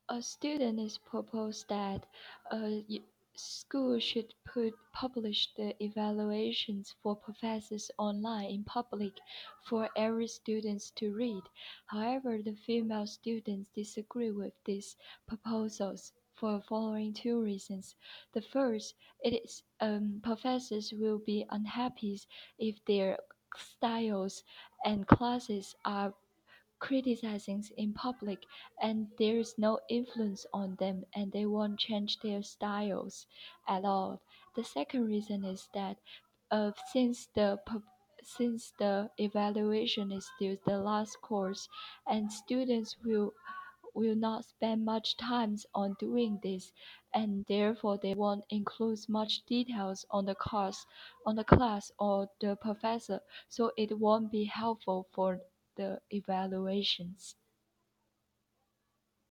A student is proposed that school should publish the evaluations for professors online in public for every students to read. However, the female students disagree with these proposals for the following two reasons. The first, it is professors will be unhappy if their styles and classes are criticizing in public and there is no influence on them and they won't change their styles at all. The second reason is that since the evaluation is still the last course and students will not spend much time on doing this and therefore they won't include much details on the class or the professor, so it won't be helpful for the evaluations.